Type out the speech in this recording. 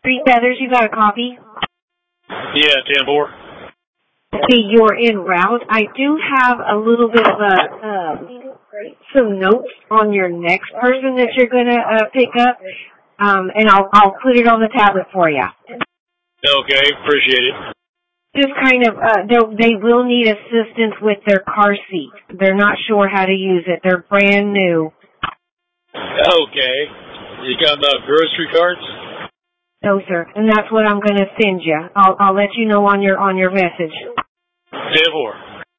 Three Feathers, you got a copy? Yeah, 10-4. Okay, you're en route. I do have a little bit of some notes on your next person that you're going to pick up, and I'll put it on the tablet for you. Okay, appreciate it. Just kind of, they will need assistance with their car seat. They're not sure how to use it. They're brand new. Okay. You got grocery carts? No, sir. And that's what I'm going to send you. I'll let you know on your message. 10-4.